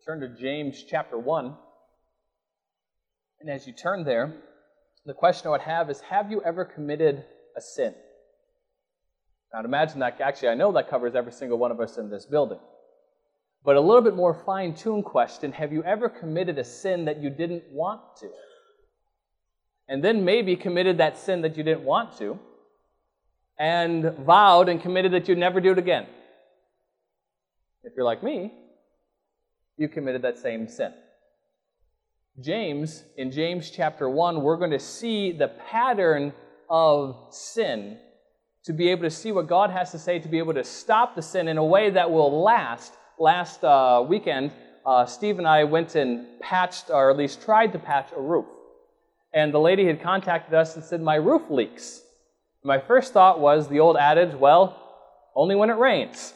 Turn to James chapter 1. And as you turn there, the question I would have is, have you ever committed a sin? Now, I'd imagine that, actually, I know that covers every single one of us in this building. But a little bit more fine-tuned question, have you ever committed a sin that you didn't want to? And then maybe committed that sin that you didn't want to, and vowed and committed that you'd never do it again. If you're like me, you committed that same sin. In James chapter 1, we're going to see the pattern of sin, to be able to see what God has to say, to be able to stop the sin in a way that will last. Last weekend, Steve and I went and patched, or at least tried to patch, a roof. And the lady had contacted us and said, my roof leaks. My first thought was the old adage, well, only when it rains.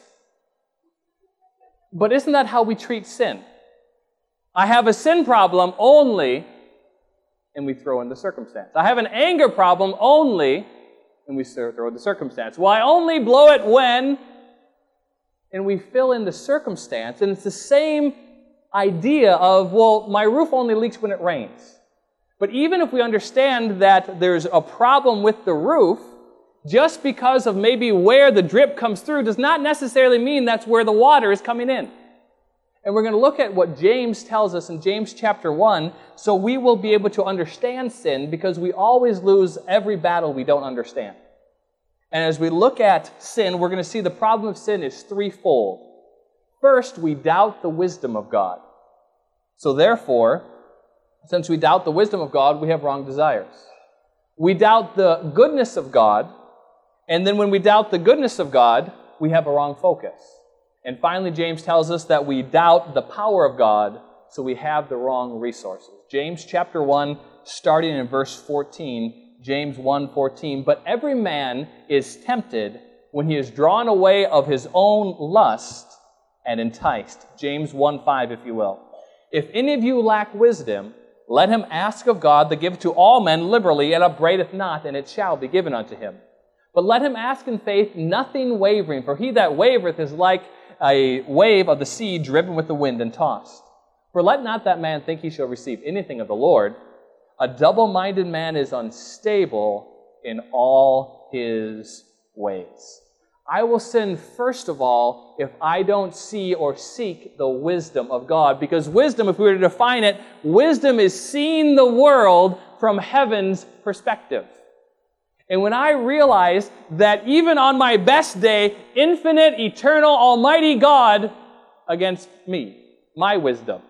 But isn't that how we treat sin? I have a sin problem only, and we throw in the circumstance. I have an anger problem only, and we throw in the circumstance. Well, I only blow it when, and we fill in the circumstance. And it's the same idea of, well, my roof only leaks when it rains. But even if we understand that there's a problem with the roof, just because of maybe where the drip comes through does not necessarily mean that's where the water is coming in. And we're going to look at what James tells us in James chapter 1, so we will be able to understand sin, because we always lose every battle we don't understand. And as we look at sin, we're going to see the problem of sin is threefold. First, we doubt the wisdom of God. So therefore, since we doubt the wisdom of God, we have wrong desires. We doubt the goodness of God, and then when we doubt the goodness of God, we have a wrong focus. And finally, James tells us that we doubt the power of God, so we have the wrong resources. James chapter 1, starting in verse 14, James 1:14, but every man is tempted when he is drawn away of his own lust and enticed. James 1:5, if you will. If any of you lack wisdom, let him ask of God that giveth to all men liberally, and upbraideth not, and it shall be given unto him. But let him ask in faith, nothing wavering, for he that wavereth is like a wave of the sea driven with the wind and tossed. For let not that man think he shall receive anything of the Lord. A double-minded man is unstable in all his ways. I will sin, first of all, if I don't see or seek the wisdom of God. Because wisdom, if we were to define it, wisdom is seeing the world from heaven's perspective. And when I realize that even on my best day, infinite, eternal, almighty God against me, my wisdom,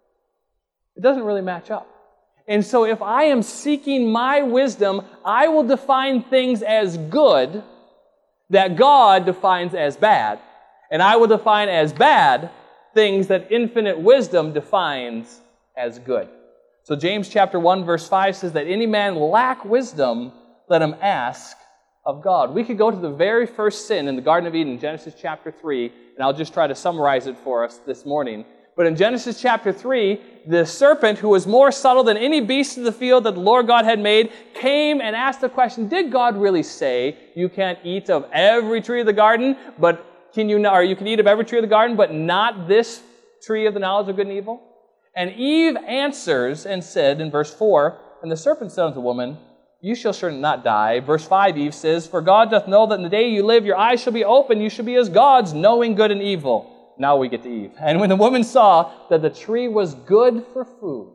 it doesn't really match up. And so if I am seeking my wisdom, I will define things as good that God defines as bad. And I will define as bad things that infinite wisdom defines as good. So James chapter 1 verse 5 says that any man lack wisdom, let him ask of God. We could go to the very first sin in the Garden of Eden, Genesis chapter 3, and I'll just try to summarize it for us this morning. But in Genesis chapter 3, the serpent, who was more subtle than any beast of the field that the Lord God had made, came and asked the question, did God really say you can't eat of every tree of the garden, but you can eat of every tree of the garden, but not this tree of the knowledge of good and evil? And Eve answers and said in verse 4, and the serpent said unto the woman, you shall surely not die. Verse 5, Eve says, for God doth know that in the day you live, your eyes shall be open, you shall be as gods, knowing good and evil. Now we get to Eve. And when the woman saw that the tree was good for food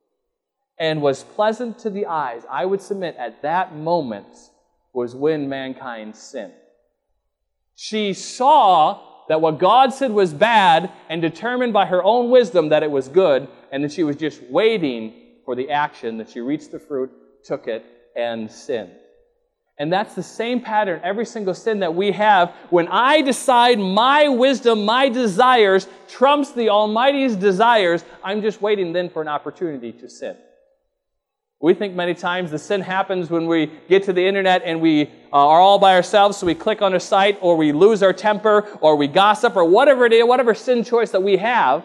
and was pleasant to the eyes, I would submit at that moment was when mankind sinned. She saw that what God said was bad and determined by her own wisdom that it was good, and that she was just waiting for the action, that she reached the fruit, took it, and sinned. And that's the same pattern, every single sin that we have. When I decide my wisdom, my desires, trumps the Almighty's desires, I'm just waiting then for an opportunity to sin. We think many times the sin happens when we get to the internet and we are all by ourselves, so we click on a site, or we lose our temper, or we gossip, or whatever it is, whatever sin choice that we have.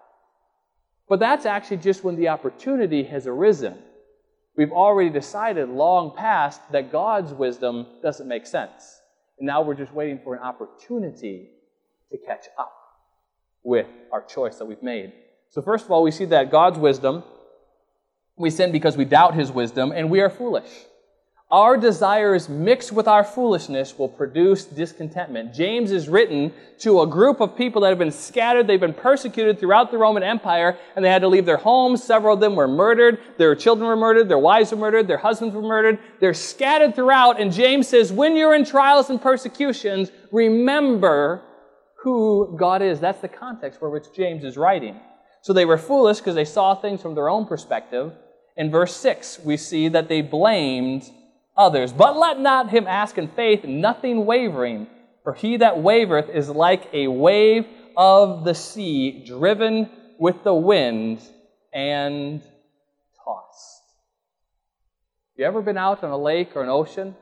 But that's actually just when the opportunity has arisen. We've already decided long past that God's wisdom doesn't make sense. And now we're just waiting for an opportunity to catch up with our choice that we've made. So first of all, we see that God's wisdom, we sin because we doubt His wisdom, and we are foolish. Our desires mixed with our foolishness will produce discontentment. James is written to a group of people that have been scattered. They've been persecuted throughout the Roman Empire, and they had to leave their homes. Several of them were murdered. Their children were murdered. Their wives were murdered. Their husbands were murdered. They're scattered throughout, and James says, when you're in trials and persecutions, remember who God is. That's the context for which James is writing. So they were foolish because they saw things from their own perspective. In verse 6, we see that they blamed others. But let not him ask in faith, nothing wavering. For he that wavereth is like a wave of the sea, driven with the wind and tossed. You ever been out on a lake or an ocean?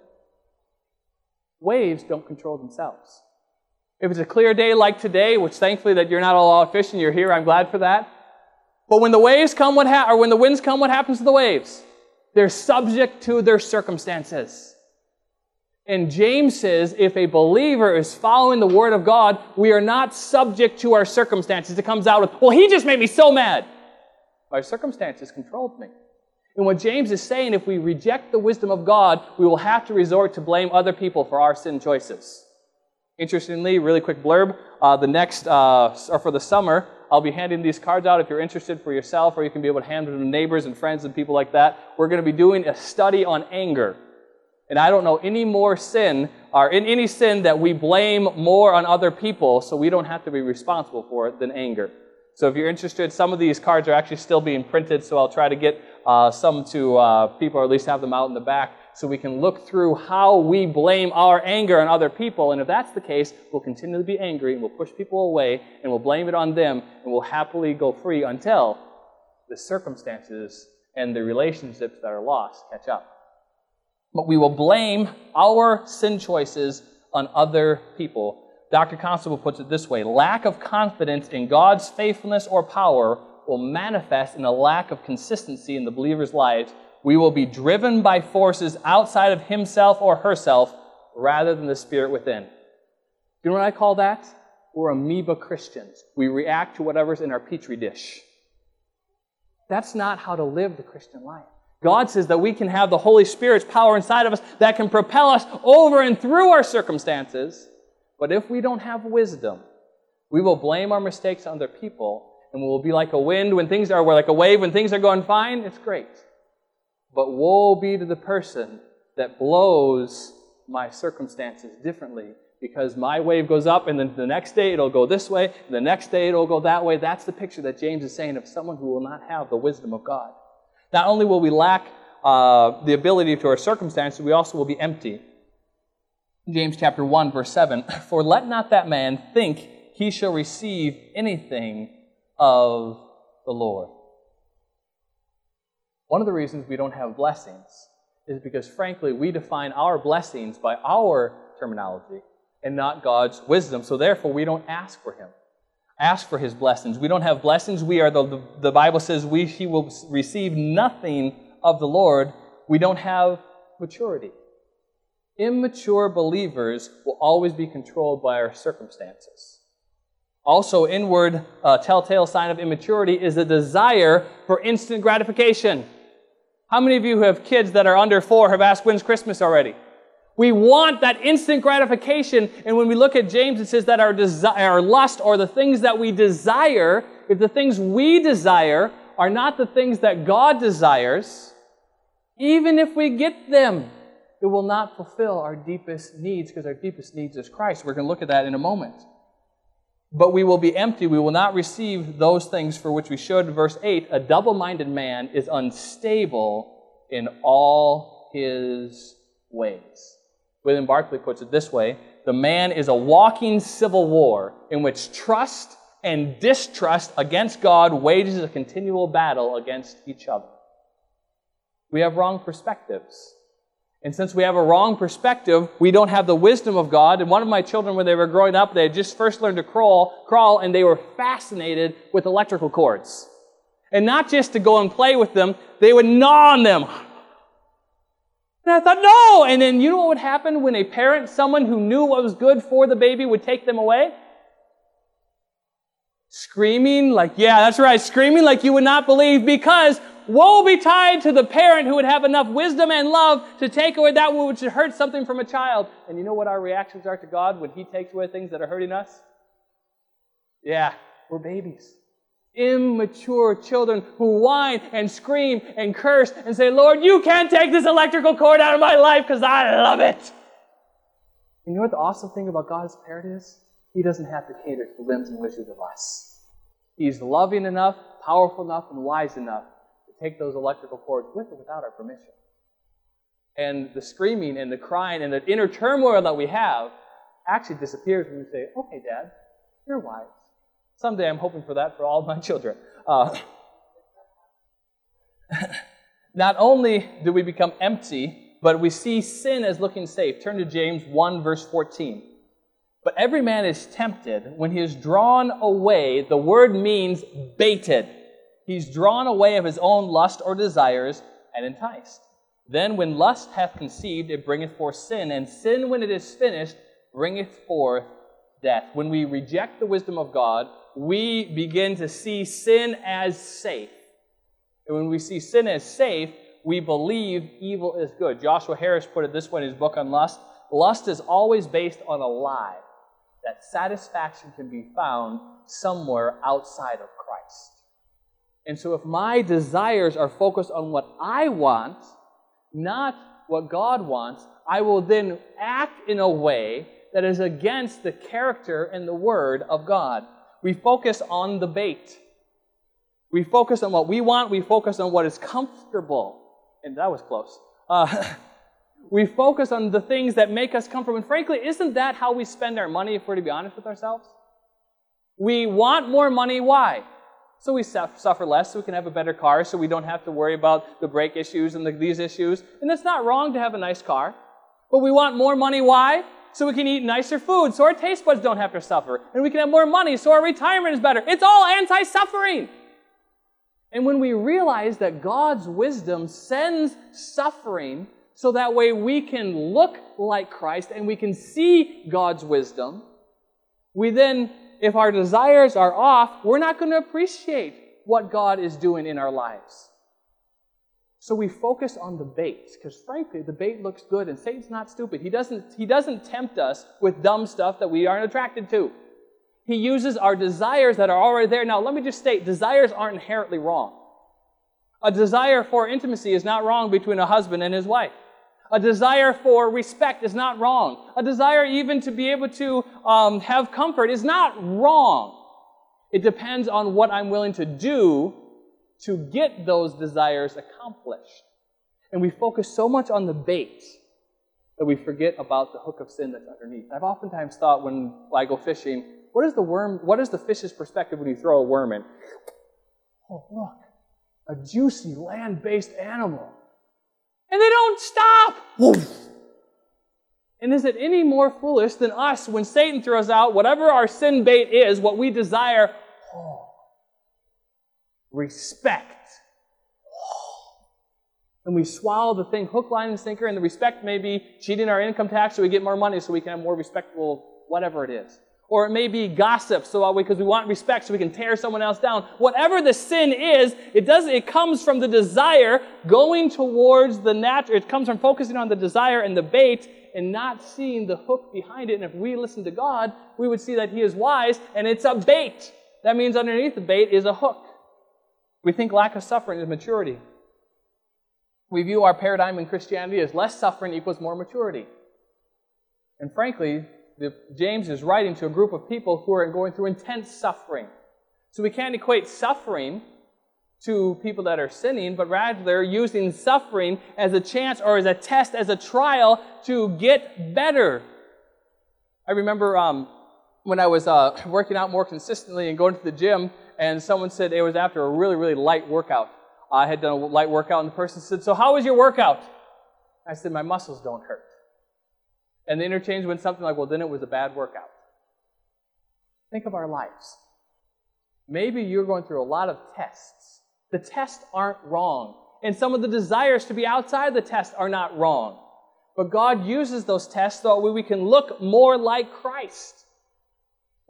Waves don't control themselves. If it's a clear day like today, which thankfully that you're not all out fishing, you're here, I'm glad for that. But when the waves come, when the winds come, what happens to the waves? They're subject to their circumstances. And James says if a believer is following the Word of God, we are not subject to our circumstances. It comes out with, well, he just made me so mad. My circumstances controlled me. And what James is saying, if we reject the wisdom of God, we will have to resort to blame other people for our sin choices. Interestingly, really quick blurb, for the summer, I'll be handing these cards out if you're interested for yourself, or you can be able to hand them to neighbors and friends and people like that. We're going to be doing a study on anger. And I don't know any more sin, or in any sin that we blame more on other people so we don't have to be responsible for it than anger. So if you're interested, some of these cards are actually still being printed, so I'll try to get some to people, or at least have them out in the back, so we can look through how we blame our anger on other people. And if that's the case, we'll continue to be angry, and we'll push people away, and we'll blame it on them, and we'll happily go free until the circumstances and the relationships that are lost catch up. But we will blame our sin choices on other people. Dr. Constable puts it this way: lack of confidence in God's faithfulness or power will manifest in a lack of consistency in the believer's lives. We will be driven by forces outside of himself or herself rather than the Spirit within. You know what I call that? We're amoeba Christians. We react to whatever's in our petri dish. That's not how to live the Christian life. God says that we can have the Holy Spirit's power inside of us that can propel us over and through our circumstances. But if we don't have wisdom, we will blame our mistakes on other people, and we will be like a wind when things are, we're like a wave when things are going fine. It's great. But woe be to the person that blows my circumstances differently, because my wave goes up and then the next day it'll go this way, and the next day it'll go that way. That's the picture that James is saying of someone who will not have the wisdom of God. Not only will we lack the ability to our circumstances, we also will be empty. James chapter 1, verse 7, for let not that man think he shall receive anything of the Lord. One of the reasons we don't have blessings is because, frankly, we define our blessings by our terminology and not God's wisdom. So therefore, we don't ask for Him. Ask for His blessings. We don't have blessings. We are the Bible says He will receive nothing of the Lord. We don't have maturity. Immature believers will always be controlled by our circumstances. Also, inward telltale sign of immaturity is a desire for instant gratification. How many of you who have kids that are under 4 have asked, when's Christmas already? We want that instant gratification, and when we look at James, it says that our lust, or the things that we desire, if the things we desire are not the things that God desires, even if we get them, it will not fulfill our deepest needs, because our deepest needs is Christ. We're going to look at that in a moment. But we will be empty. We will not receive those things for which we should. Verse 8, a double-minded man is unstable in all his ways. William Barclay puts it this way: the man is a walking civil war in which trust and distrust against God wages a continual battle against each other. We have wrong perspectives. And since we have a wrong perspective, we don't have the wisdom of God. And one of my children, when they were growing up, they had just first learned to crawl, and they were fascinated with electrical cords. And not just to go and play with them, they would gnaw on them. And I thought, no! And then you know what would happen when a parent, someone who knew what was good for the baby, would take them away? Screaming like, yeah, that's right, screaming like you would not believe, because woe betide to the parent who would have enough wisdom and love to take away that which would hurt something from a child. And you know what our reactions are to God when He takes away things that are hurting us? Yeah, we're babies. Immature children who whine and scream and curse and say, Lord, you can't take this electrical cord out of my life because I love it. And you know what the awesome thing about God as a parent is? He doesn't have to cater to the whims and wishes of us. He's loving enough, powerful enough, and wise enough to take those electrical cords with or without our permission. And the screaming and the crying and the inner turmoil that we have actually disappears when we say, okay, Dad, you're wise. Someday I'm hoping for that for all of my children. Not only do we become empty, but we see sin as looking safe. Turn to James 1, verse 14. But every man is tempted when he is drawn away. The word means baited. He's drawn away of his own lust or desires and enticed. Then when lust hath conceived, it bringeth forth sin, and sin, when it is finished, bringeth forth death. When we reject the wisdom of God, we begin to see sin as safe. And when we see sin as safe, we believe evil is good. Joshua Harris put it this way in his book on lust. Lust is always based on a lie, that satisfaction can be found somewhere outside of Christ. And so if my desires are focused on what I want, not what God wants, I will then act in a way that is against the character and the Word of God. We focus on the bait. We focus on what we want. We focus on what is comfortable. And that was close. We focus on the things that make us comfortable. And frankly, isn't that how we spend our money, if we're to be honest with ourselves? We want more money. Why? So we suffer less, so we can have a better car, so we don't have to worry about the brake issues and these issues. And it's not wrong to have a nice car. But we want more money. Why? So we can eat nicer food, so our taste buds don't have to suffer. And we can have more money, so our retirement is better. It's all anti-suffering. And when we realize that God's wisdom sends suffering so that way we can look like Christ and we can see God's wisdom, we then, if our desires are off, we're not going to appreciate what God is doing in our lives. So we focus on the bait, because frankly, the bait looks good, and Satan's not stupid. He doesn't tempt us with dumb stuff that we aren't attracted to. He uses our desires that are already there. Now, let me just state, desires aren't inherently wrong. A desire for intimacy is not wrong between a husband and his wife. A desire for respect is not wrong. A desire even to be able to have comfort is not wrong. It depends on what I'm willing to do to get those desires accomplished. And we focus so much on the bait that we forget about the hook of sin that's underneath. I've oftentimes thought when I go fishing, what is the fish's perspective when you throw a worm in? Oh, look, a juicy land-based animal. And they don't stop. Woof. And is it any more foolish than us when Satan throws out whatever our sin bait is, what we desire? Oh, respect. Oh. And we swallow the thing hook, line, and sinker, and the respect may be cheating our income tax so we get more money so we can have more respectable whatever it is. Or it may be gossip, because we want respect so we can tear someone else down. Whatever the sin is, it comes from the desire going towards the natural. It comes from focusing on the desire and the bait and not seeing the hook behind it. And if we listen to God, we would see that He is wise, and it's a bait. That means underneath the bait is a hook. We think lack of suffering is maturity. We view our paradigm in Christianity as less suffering equals more maturity. And frankly, James is writing to a group of people who are going through intense suffering. So we can't equate suffering to people that are sinning, but rather using suffering as a chance or as a test, as a trial to get better. I remember when I was working out more consistently and going to the gym, and someone said it was after a really, really light workout. I had done a light workout, and the person said, "So how was your workout?" I said, "My muscles don't hurt." And the interchange went something like, "Well, then it was a bad workout." Think of our lives. Maybe you're going through a lot of tests. The tests aren't wrong. And some of the desires to be outside the test are not wrong. But God uses those tests so that we can look more like Christ.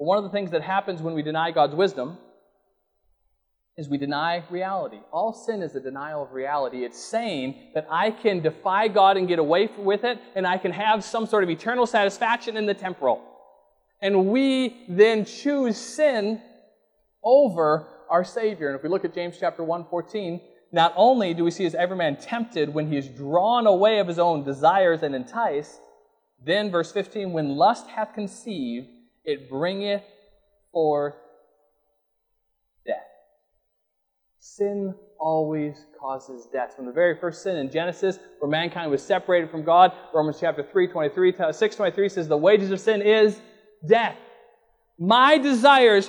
But one of the things that happens when we deny God's wisdom is we deny reality. All sin is a denial of reality. It's saying that I can defy God and get away with it, and I can have some sort of eternal satisfaction in the temporal. And we then choose sin over our Savior. And if we look at James chapter 1:14, not only do we see as every man tempted when he is drawn away of his own desires and enticed, then verse 15, when lust hath conceived, it bringeth forth death. Sin always causes death. From the very first sin in Genesis, where mankind was separated from God, Romans chapter 6:23 says, the wages of sin is death. My desires,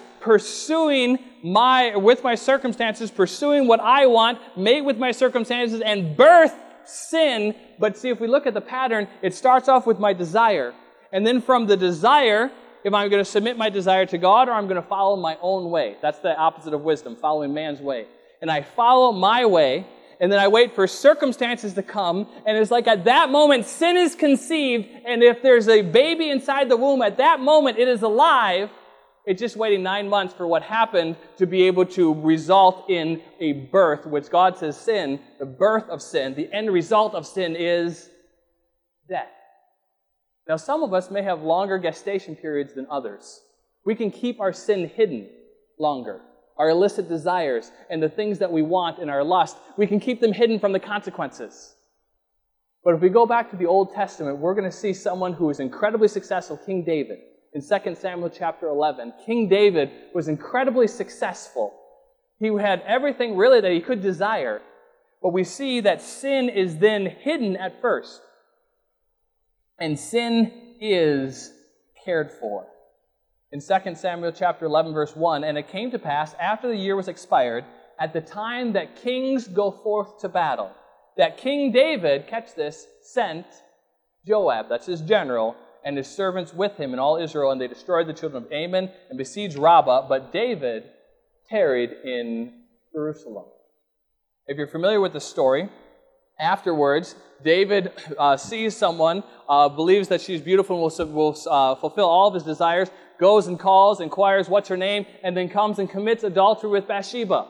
with my circumstances, pursuing what I want, mate with my circumstances, and birth sin. But see, if we look at the pattern, it starts off with my desire. And then from the desire, if I'm going to submit my desire to God or I'm going to follow my own way. That's the opposite of wisdom, following man's way. And I follow my way, and then I wait for circumstances to come, and it's like at that moment, sin is conceived, and if there's a baby inside the womb, at that moment, it is alive. It's just waiting 9 months for what happened to be able to result in a birth, which God says sin, the birth of sin, the end result of sin is death. Now, some of us may have longer gestation periods than others. We can keep our sin hidden longer. Our illicit desires and the things that we want in our lust, we can keep them hidden from the consequences. But if we go back to the Old Testament, we're going to see someone who is incredibly successful, King David. In 2 Samuel chapter 11, King David was incredibly successful. He had everything really that he could desire. But we see that sin is then hidden at first. And sin is cared for. In 2 Samuel chapter 11, verse 1, and it came to pass, after the year was expired, at the time that kings go forth to battle, that King David, catch this, sent Joab, that's his general, and his servants with him and all Israel, and they destroyed the children of Ammon and besieged Rabbah, but David tarried in Jerusalem. If you're familiar with the story, afterwards, David sees someone, believes that she's beautiful and will fulfill all of his desires, goes and calls, inquires what's her name, and then comes and commits adultery with Bathsheba.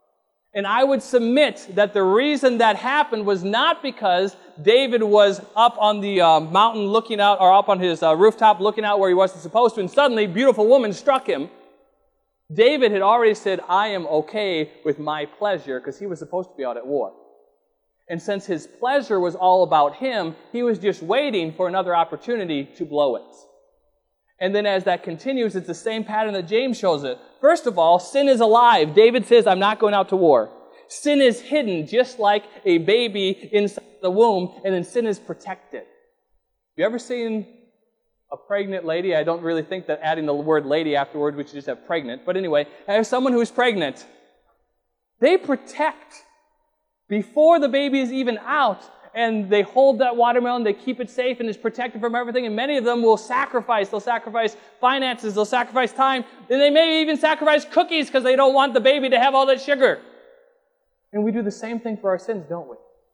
And I would submit that the reason that happened was not because David was up on the mountain looking out, or up on his rooftop looking out where he wasn't supposed to, and suddenly a beautiful woman struck him. David had already said, I am okay with my pleasure, because he was supposed to be out at war. And since his pleasure was all about him, he was just waiting for another opportunity to blow it. And then as that continues, it's the same pattern that James shows it. First of all, sin is alive. David says, I'm not going out to war. Sin is hidden, just like a baby inside the womb, and then sin is protected. You ever seen a pregnant lady? I don't really think that adding the word lady afterward, we should just have pregnant. But anyway, I have someone who's pregnant. They protect before the baby is even out, and they hold that watermelon, they keep it safe, and it's protected from everything, and many of them will sacrifice. They'll sacrifice finances, they'll sacrifice time, and they may even sacrifice cookies because they don't want the baby to have all that sugar. And we do the same thing for our sins, don't we?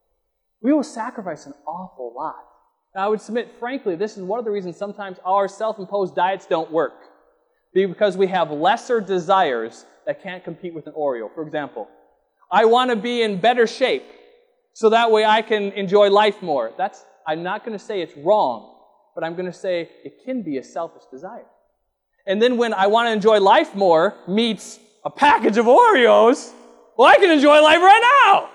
We will sacrifice an awful lot. Now, I would submit, frankly, this is one of the reasons sometimes our self-imposed diets don't work. Because we have lesser desires that can't compete with an Oreo. For example, I want to be in better shape so that way I can enjoy life more. I'm not going to say it's wrong, but I'm going to say it can be a selfish desire. And then when I want to enjoy life more meets a package of Oreos, well, I can enjoy life right now.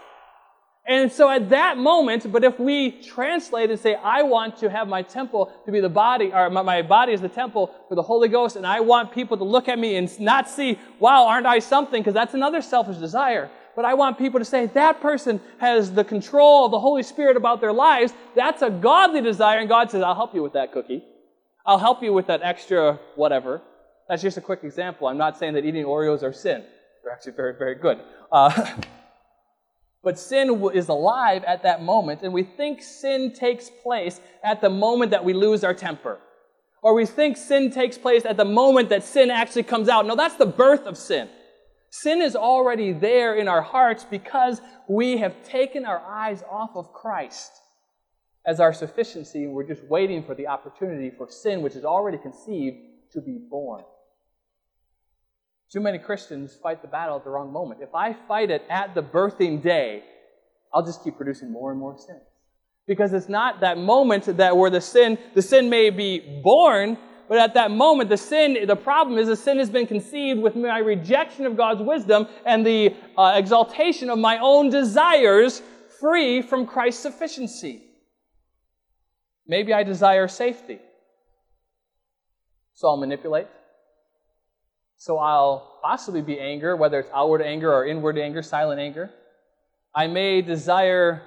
And so at that moment, but if we translate and say, I want to have my temple to be the body, or my body is the temple for the Holy Ghost, and I want people to look at me and not see, wow, aren't I something? Because that's another selfish desire. But I want people to say, that person has the control of the Holy Spirit about their lives. That's a godly desire. And God says, I'll help you with that cookie. I'll help you with that extra whatever. That's just a quick example. I'm not saying that eating Oreos are sin. They're actually very, very good. But sin is alive at that moment, and we think sin takes place at the moment that we lose our temper. Or we think sin takes place at the moment that sin actually comes out. No, that's the birth of sin. Sin is already there in our hearts because we have taken our eyes off of Christ as our sufficiency, and we're just waiting for the opportunity for sin, which is already conceived, to be born. Too many Christians fight the battle at the wrong moment. If I fight it at the birthing day, I'll just keep producing more and more sin. Because it's not that moment that where the sin may be born, but at that moment, the problem is the sin has been conceived with my rejection of God's wisdom and the exaltation of my own desires free from Christ's sufficiency. Maybe I desire safety. So I'll manipulate. So I'll possibly be anger, whether it's outward anger or inward anger, silent anger. I may desire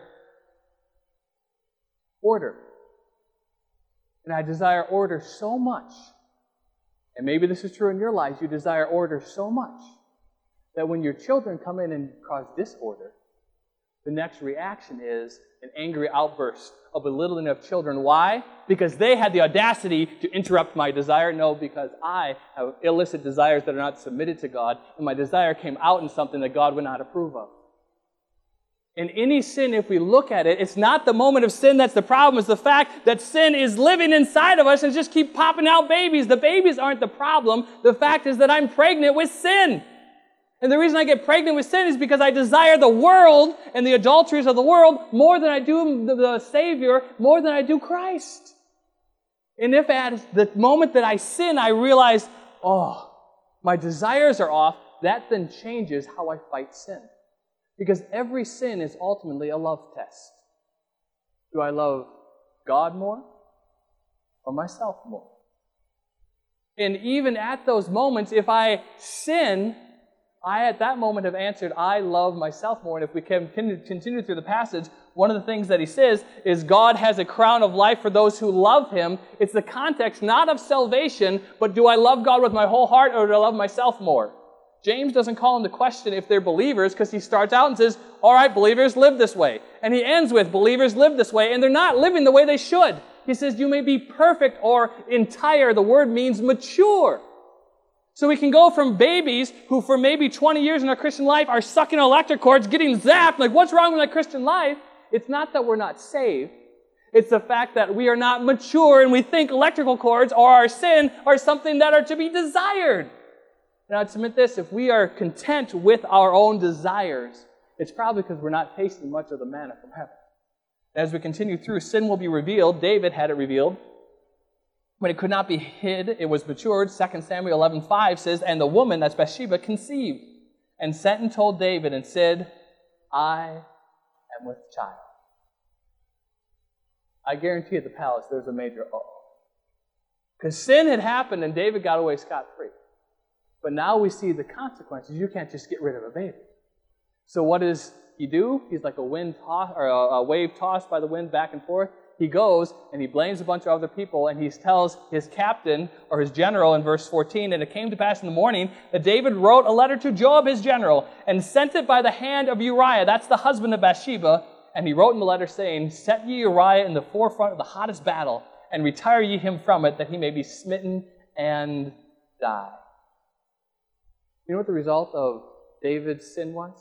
order. And I desire order so much, and maybe this is true in your lives, you desire order so much that when your children come in and cause disorder, the next reaction is an angry outburst of belittling of children. Why? Because they had the audacity to interrupt my desire? No, because I have illicit desires that are not submitted to God, and my desire came out in something that God would not approve of. In any sin, if we look at it, it's not the moment of sin that's the problem. It's the fact that sin is living inside of us and just keep popping out babies. The babies aren't the problem. The fact is that I'm pregnant with sin. And the reason I get pregnant with sin is because I desire the world and the adulteries of the world more than I do the Savior, more than I do Christ. And if at the moment that I sin, I realize, my desires are off, that then changes how I fight sin. Because every sin is ultimately a love test. Do I love God more or myself more? And even at those moments, if I sin, I at that moment have answered, I love myself more. And if we can continue through the passage, one of the things that he says is God has a crown of life for those who love him. It's the context not of salvation, but do I love God with my whole heart or do I love myself more? James doesn't call into question if they're believers because he starts out and says, all right, believers, live this way. And he ends with, believers, live this way. And they're not living the way they should. He says, you may be perfect or entire. The word means mature. So we can go from babies who for maybe 20 years in our Christian life are sucking electric cords, getting zapped, like what's wrong with my Christian life? It's not that we're not saved. It's the fact that we are not mature and we think electrical cords or our sin are something that are to be desired. And I'd submit this, if we are content with our own desires, it's probably because we're not tasting much of the manna from heaven. As we continue through, sin will be revealed. David had it revealed. When it could not be hid, it was matured. 2 Samuel 11:5 says, and the woman, that's Bathsheba, conceived, and sent and told David and said, I am with child. I guarantee at the palace there's a major because sin had happened and David got away scot-free. But now we see the consequences. You can't just get rid of a baby. So what does he do? He's like a wave tossed by the wind back and forth. He goes and he blames a bunch of other people and he tells his captain or his general in verse 14, and it came to pass in the morning that David wrote a letter to Joab his general and sent it by the hand of Uriah. That's the husband of Bathsheba. And he wrote in the letter saying, set ye Uriah in the forefront of the hottest battle and retire ye him from it that he may be smitten and die. You know what the result of David's sin was?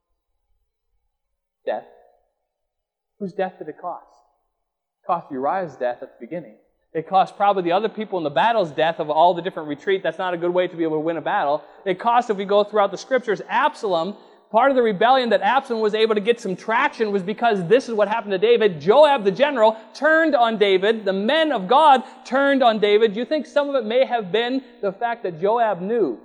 Death. Whose death did it cost? It cost Uriah's death at the beginning. It cost probably the other people in the battle's death of all the different retreat. That's not a good way to be able to win a battle. It cost, if we go throughout the scriptures, Absalom. Part of the rebellion that Absalom was able to get some traction was because this is what happened to David. Joab, the general, turned on David. The men of God turned on David. Do you think some of it may have been the fact that Joab knew?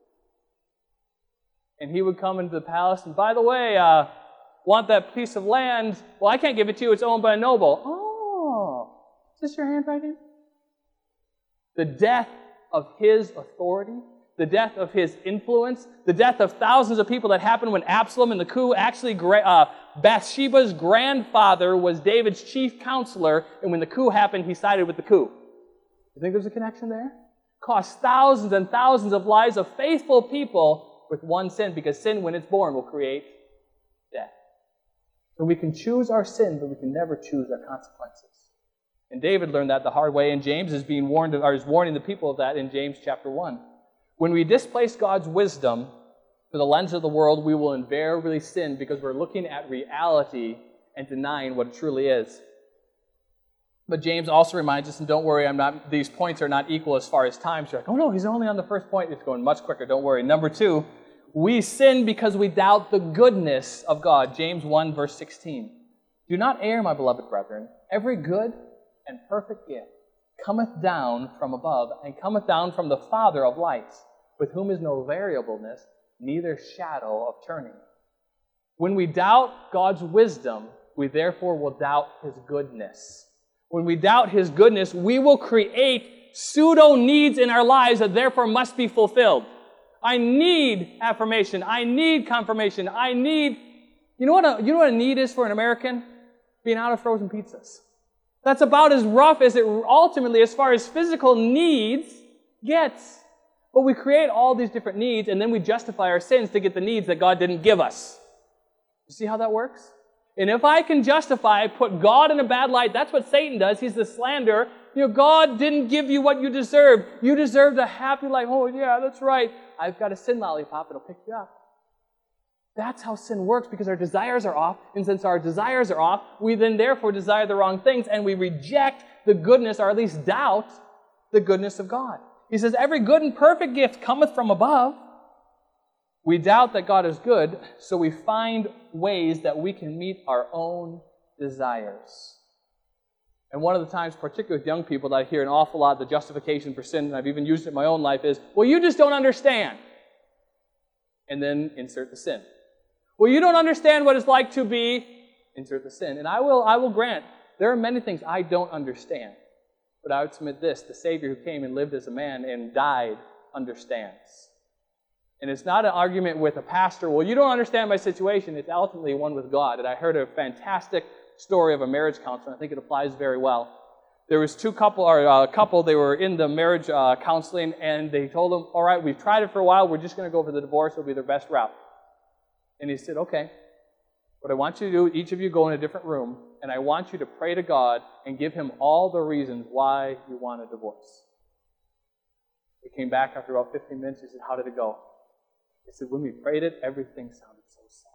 And he would come into the palace, and by the way, want that piece of land? Well, I can't give it to you. It's owned by a noble. Oh, is this your handwriting? The death of his authority, the death of his influence, the death of thousands of people that happened when Absalom in the coup, actually Bathsheba's grandfather was David's chief counselor, and when the coup happened, he sided with the coup. You think there's a connection there? Cost thousands and thousands of lives of faithful people with one sin, because sin, when it's born, will create death. So we can choose our sin, but we can never choose our consequences. And David learned that the hard way, and James is warning the people of that in James chapter 1. When we displace God's wisdom for the lens of the world, we will invariably sin because we're looking at reality and denying what it truly is. But James also reminds us, and don't worry, these points are not equal as far as time. So you're like, oh no, he's only on the first point. It's going much quicker, don't worry. Number 2, we sin because we doubt the goodness of God. James 1, verse 16. Do not err, my beloved brethren. Every good and perfect gift cometh down from above, and cometh down from the Father of lights, with whom is no variableness, neither shadow of turning. When we doubt God's wisdom, we therefore will doubt His goodness. When we doubt His goodness, we will create pseudo-needs in our lives that therefore must be fulfilled. I need affirmation. I need confirmation. I need... You know what a need is for an American? Being out of frozen pizzas. That's about as rough as it ultimately, as far as physical needs, gets. But we create all these different needs, and then we justify our sins to get the needs that God didn't give us. You see how that works? And if I can justify, put God in a bad light, that's what Satan does. He's the slanderer. God didn't give you what you deserved. You deserved a happy life. Oh, yeah, that's right. I've got a sin lollipop. It'll pick you up. That's how sin works, because our desires are off. And since our desires are off, we then therefore desire the wrong things, and we reject the goodness, or at least doubt the goodness of God. He says, every good and perfect gift cometh from above. We doubt that God is good, so we find ways that we can meet our own desires. And one of the times, particularly with young people, that I hear an awful lot, the justification for sin, and I've even used it in my own life, is, well, you just don't understand. And then insert the sin. Well, you don't understand what it's like to be, insert the sin. And I will grant, there are many things I don't understand. But I would submit this, the Savior who came and lived as a man and died understands. And it's not an argument with a pastor, well, you don't understand my situation. It's ultimately one with God. And I heard a fantastic story of a marriage counselor. I think it applies very well. There was a couple, they were in the marriage counseling, and they told him, all right, we've tried it for a while, we're just going to go for the divorce, it'll be their best route. And he said, okay, what I want you to do, each of you go in a different room, and I want you to pray to God and give Him all the reasons why you want a divorce. He came back after about 15 minutes, he said, how did it go? He said, when we prayed it, everything sounded so soft.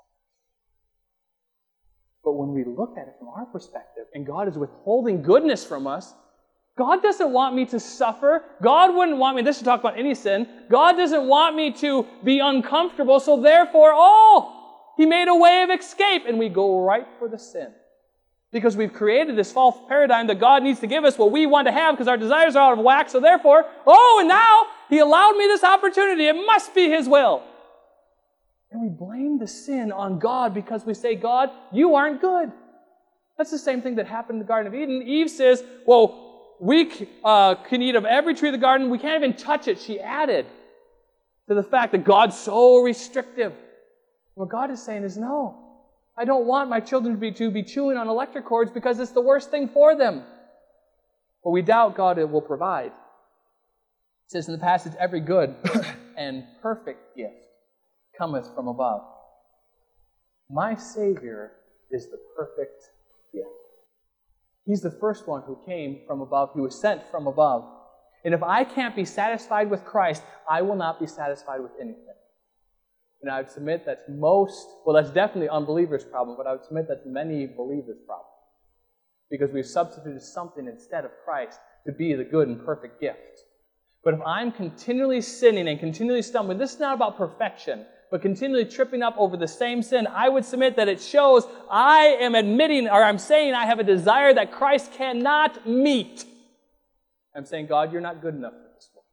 But when we look at it from our perspective, and God is withholding goodness from us, God doesn't want me to suffer. God wouldn't want me, this is talk about any sin, God doesn't want me to be uncomfortable, so therefore, He made a way of escape, and we go right for the sin. Because we've created this false paradigm that God needs to give us what we want to have because our desires are out of whack, so therefore, and now He allowed me this opportunity, it must be His will. And we blame the sin on God because we say, God, you aren't good. That's the same thing that happened in the Garden of Eden. Eve says, well, we can eat of every tree of the garden. We can't even touch it. She added to the fact that God's so restrictive. What God is saying is, no, I don't want my children to be chewing on electric cords because it's the worst thing for them. But we doubt God will provide. It says in the passage, every good and perfect gift cometh from above. My Savior is the perfect gift. He's the first one who came from above, who was sent from above. And if I can't be satisfied with Christ, I will not be satisfied with anything. And I would submit that's that's definitely unbelievers' problem, but I would submit that's many believers' problem. Because we've substituted something instead of Christ to be the good and perfect gift. But if I'm continually sinning and continually stumbling, this is not about perfection, but continually tripping up over the same sin, I would submit that it shows I am admitting, or I'm saying I have a desire that Christ cannot meet. I'm saying, God, you're not good enough for this one.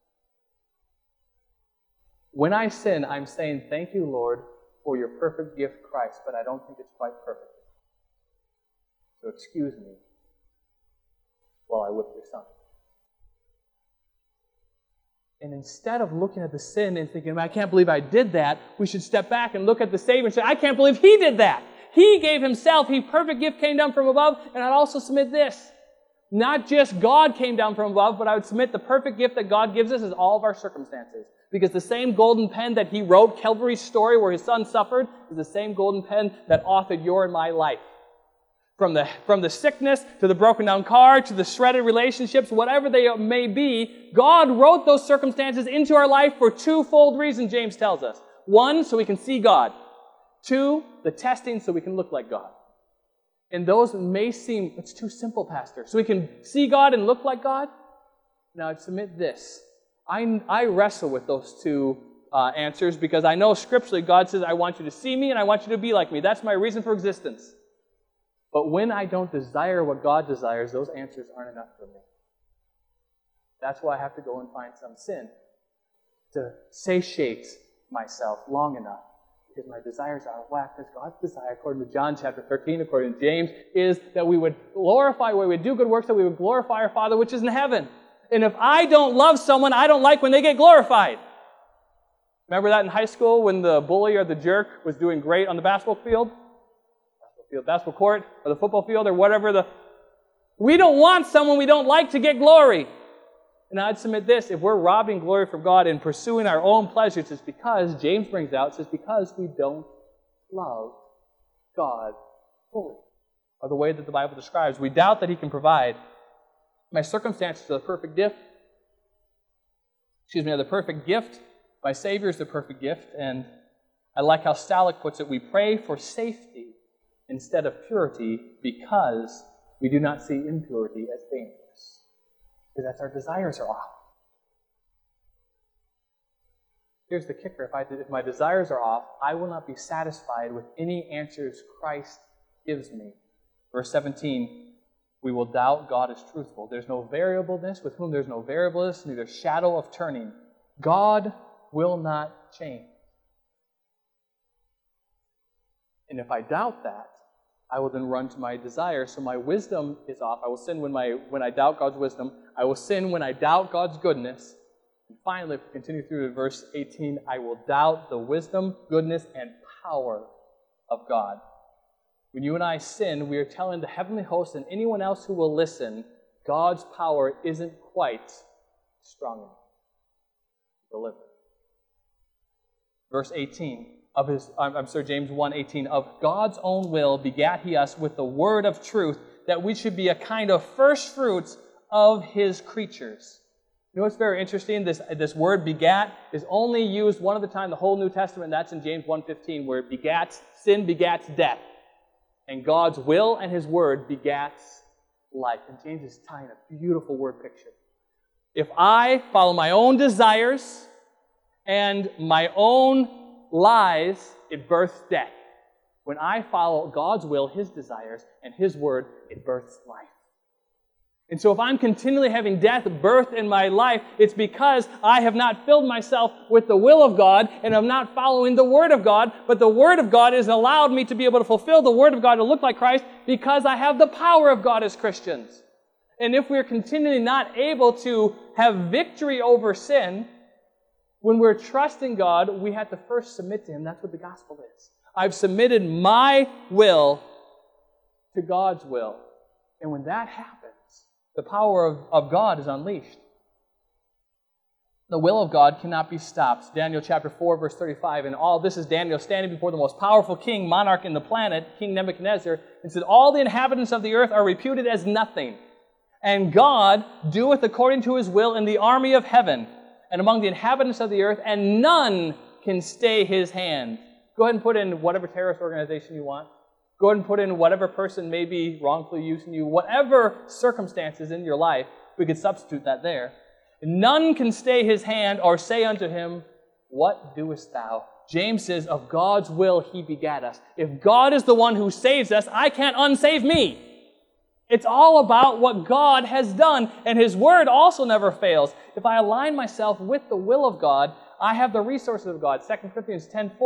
When I sin, I'm saying, thank you, Lord, for your perfect gift, Christ, but I don't think it's quite perfect. So excuse me while I whip your son. And instead of looking at the sin and thinking, I can't believe I did that, we should step back and look at the Savior and say, I can't believe He did that. He gave Himself. His perfect gift came down from above. And I'd also submit this. Not just God came down from above, but I would submit the perfect gift that God gives us is all of our circumstances. Because the same golden pen that He wrote Calvary's story where His Son suffered is the same golden pen that authored your and my life. From the sickness, to the broken down car, to the shredded relationships, whatever they may be, God wrote those circumstances into our life for twofold reasons, James tells us. One, so we can see God. Two, the testing so we can look like God. And those may seem, it's too simple, Pastor. So we can see God and look like God? Now, I'd submit this. I wrestle with those two answers because I know scripturally God says, I want you to see me and I want you to be like me. That's my reason for existence. But when I don't desire what God desires, those answers aren't enough for me. That's why I have to go and find some sin to satiate myself long enough. Because my desires are whacked. Because God's desire, according to John chapter 13, according to James, is that we would glorify, we would do good works, that we would glorify our Father which is in heaven. And if I don't love someone, I don't like when they get glorified. Remember that in high school when the bully or the jerk was doing great on the basketball court, or the football field, or whatever. We don't want someone we don't like to get glory. And I'd submit this, if we're robbing glory from God and pursuing our own pleasures, it's because, James brings out, says because we don't love God fully. Or the way that the Bible describes. We doubt that He can provide. My circumstances are the perfect gift. Are the perfect gift. My Savior is the perfect gift. And I like how Stalek puts it, we pray for safety instead of purity because we do not see impurity as dangerous. Because that's our desires are off. Here's the kicker. If my desires are off, I will not be satisfied with any answers Christ gives me. Verse 17, we will doubt God is truthful. There's no variableness. With whom there's no variableness, neither shadow of turning. God will not change. And if I doubt that, I will then run to my desire. So my wisdom is off. I will sin when I doubt God's wisdom. I will sin when I doubt God's goodness. And finally, if we continue through to verse 18, I will doubt the wisdom, goodness, and power of God. When you and I sin, we are telling the heavenly host and anyone else who will listen, God's power isn't quite strong enough to deliver. Verse 18. James 1:18, of God's own will begat He us with the word of truth, that we should be a kind of first fruits of His creatures. You know what's very interesting? This word begat is only used one other time in the whole New Testament, and that's in James 1:15, where sin begats death. And God's will and His word begats life. And James is tying a beautiful word picture. If I follow my own desires and my own lies, it births death. When I follow God's will, His desires, and His word, it births life. And so if I'm continually having death birth in my life, it's because I have not filled myself with the will of God and I'm not following the Word of God. But the Word of God has allowed me to be able to fulfill the Word of God to look like Christ because I have the power of God as Christians. And if we're continually not able to have victory over sin, when we're trusting God, we have to first submit to Him. That's what the gospel is. I've submitted my will to God's will. And when that happens, the power of God is unleashed. The will of God cannot be stopped. Daniel chapter 4, verse 35. And all this is Daniel standing before the most powerful king, monarch in the planet, King Nebuchadnezzar, and said, all the inhabitants of the earth are reputed as nothing. And God doeth according to His will in the army of heaven, and among the inhabitants of the earth, and none can stay His hand. Go ahead and put in whatever terrorist organization you want. Go ahead and put in whatever person may be wrongfully using you. Whatever circumstances in your life, we could substitute that there. None can stay His hand or say unto Him, what doest thou? James says, of God's will He begat us. If God is the one who saves us, I can't unsave me. It's all about what God has done, and His Word also never fails. If I align myself with the will of God, I have the resources of God. 2 Corinthians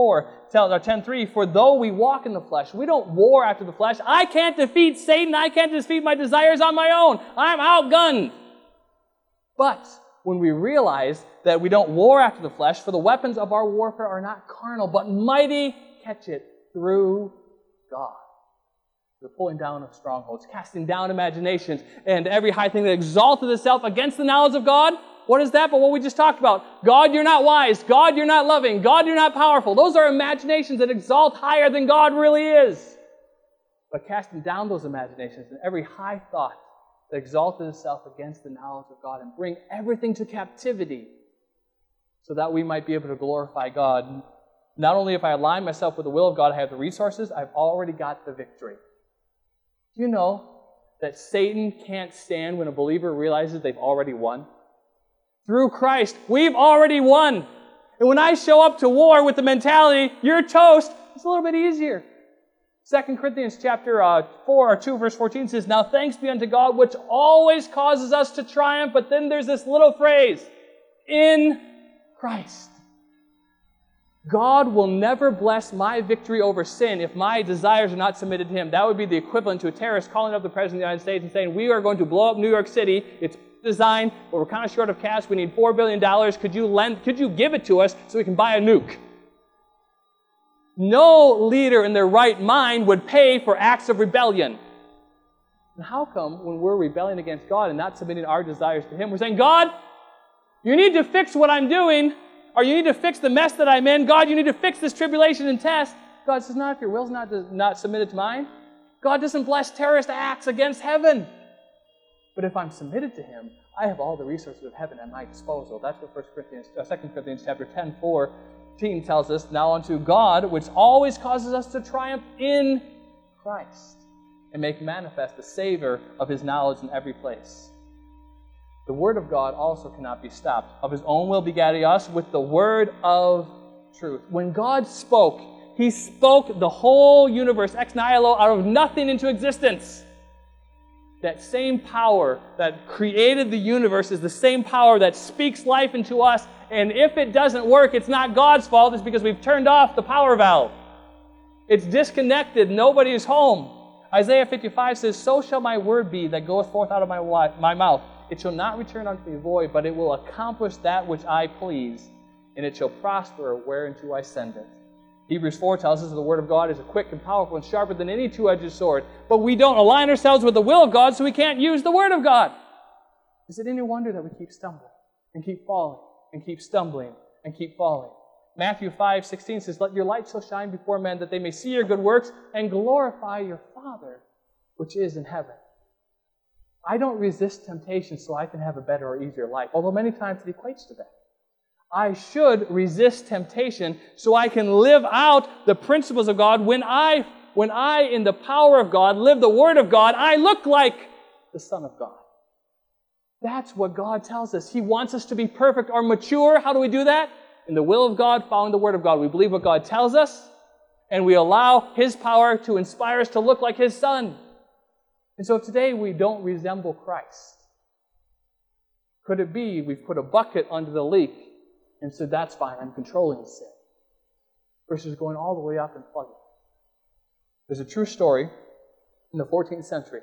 10:3, for though we walk in the flesh, we don't war after the flesh. I can't defeat Satan. I can't defeat my desires on my own. I'm outgunned. But when we realize that we don't war after the flesh, for the weapons of our warfare are not carnal, but mighty, catch it, through God. The pulling down of strongholds, casting down imaginations, and every high thing that exalted itself against the knowledge of God. What is that? But what we just talked about. God, you're not wise. God, you're not loving. God, you're not powerful. Those are imaginations that exalt higher than God really is. But casting down those imaginations and every high thought that exalted itself against the knowledge of God, and bring everything to captivity so that we might be able to glorify God. Not only if I align myself with the will of God, I have the resources, I've already got the victory. Do you know that Satan can't stand when a believer realizes they've already won? Through Christ, we've already won. And when I show up to war with the mentality, you're toast, it's a little bit easier. 2 Corinthians chapter 2, verse 14 says, "Now thanks be unto God, which always causes us to triumph." But then there's this little phrase, "in Christ." God will never bless my victory over sin if my desires are not submitted to Him. That would be the equivalent to a terrorist calling up the President of the United States and saying, "We are going to blow up New York City. It's designed, but we're kind of short of cash. We need $4 billion. Could you give it to us so we can buy a nuke?" No leader in their right mind would pay for acts of rebellion. And how come when we're rebelling against God and not submitting our desires to Him, we're saying, "God, you need to fix what I'm doing, or you need to fix the mess that I'm in. God, you need to fix this tribulation and test." God says, "Not if your will's not submitted to mine." God doesn't bless terrorist acts against heaven. But if I'm submitted to Him, I have all the resources of heaven at my disposal. That's what 2 Corinthians chapter 10:14 tells us. "Now unto God, which always causes us to triumph in Christ, and make manifest the savor of His knowledge in every place." The Word of God also cannot be stopped. "Of His own will begat He us with the word of truth." When God spoke, He spoke the whole universe, ex nihilo, out of nothing into existence. That same power that created the universe is the same power that speaks life into us. And if it doesn't work, it's not God's fault. It's because we've turned off the power valve. It's disconnected. Nobody is home. Isaiah 55 says, "So shall my word be that goeth forth out of my mouth. It shall not return unto me void, but it will accomplish that which I please, and it shall prosper whereunto I send it." Hebrews 4 tells us that the Word of God is quick and powerful and sharper than any two-edged sword. But we don't align ourselves with the will of God, so we can't use the Word of God. Is it any wonder that we keep stumbling and keep falling and keep stumbling and keep falling? Matthew 5:16 says, "Let your light so shine before men that they may see your good works and glorify your Father which is in heaven." I don't resist temptation so I can have a better or easier life, although many times it equates to that. I should resist temptation so I can live out the principles of God. When I, in the power of God, live the Word of God, I look like the Son of God. That's what God tells us. He wants us to be perfect or mature. How do we do that? In the will of God, following the Word of God. We believe what God tells us, and we allow His power to inspire us to look like His Son. And so if today we don't resemble Christ, could it be we've put a bucket under the leak and said, "That's fine, I'm controlling sin," versus going all the way up and plugging it? There's a true story in the 14th century.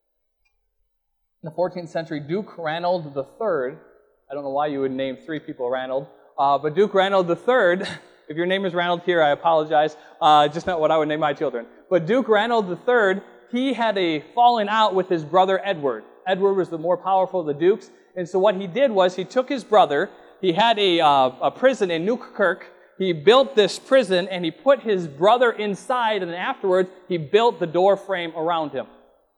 In the 14th century, Duke Ranald III, I don't know why you would name three people Ranald, but Duke Ranald III, if your name is Ranald here, I apologize, just not what I would name my children. But Duke Ranald III, he had a falling out with his brother Edward. Edward was the more powerful of the dukes, and so what he did was he took his brother. He had a prison in Newkirk. He built this prison, and he put his brother inside, and then afterwards, he built the door frame around him.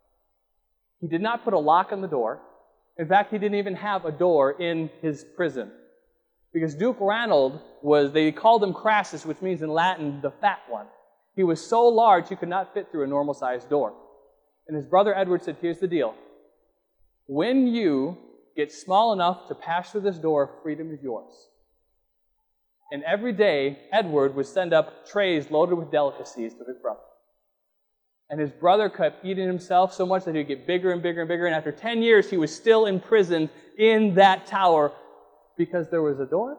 He did not put a lock on the door. In fact, he didn't even have a door in his prison. Because Duke Ranald they called him Crassus, which means in Latin, the fat one. He was so large, he could not fit through a normal-sized door. And his brother Edward said, "Here's the deal. When you get small enough to pass through this door, freedom is yours." And every day, Edward would send up trays loaded with delicacies to his brother. And his brother kept eating himself so much that he would get bigger and bigger and bigger. And after 10 years, he was still imprisoned in that tower because there was a door.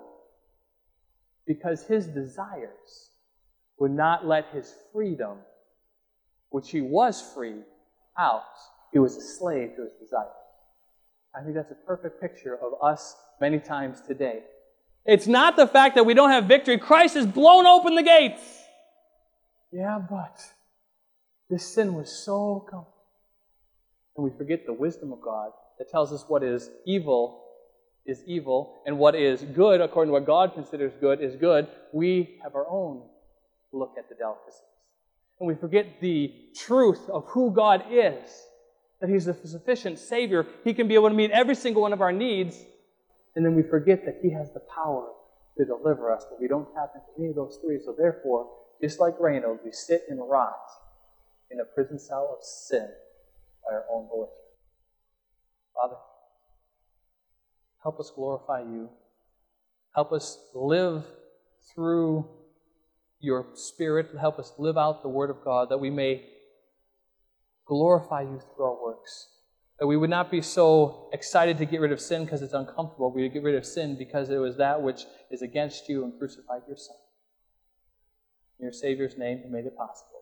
Because his desires would not let his freedom, which he was free, out. He was a slave to his desires. I think that's a perfect picture of us many times today. It's not the fact that we don't have victory. Christ has blown open the gates. Yeah, but this sin was so comfortable. And we forget the wisdom of God that tells us what is evil, and what is good, according to what God considers good, is good. We have our own look at the delicacies. And we forget the truth of who God is, that He's a sufficient Savior. He can be able to meet every single one of our needs. And then we forget that He has the power to deliver us, but we don't tap into any of those three. So therefore, just like Ranald, we sit and rot in a prison cell of sin by our own volition. Father, help us glorify you. Help us live through your Spirit. Help us live out the Word of God, that we may glorify you through our works. That we would not be so excited to get rid of sin because it's uncomfortable. We would get rid of sin because it was that which is against you and crucified your Son. In your Savior's name, He made it possible.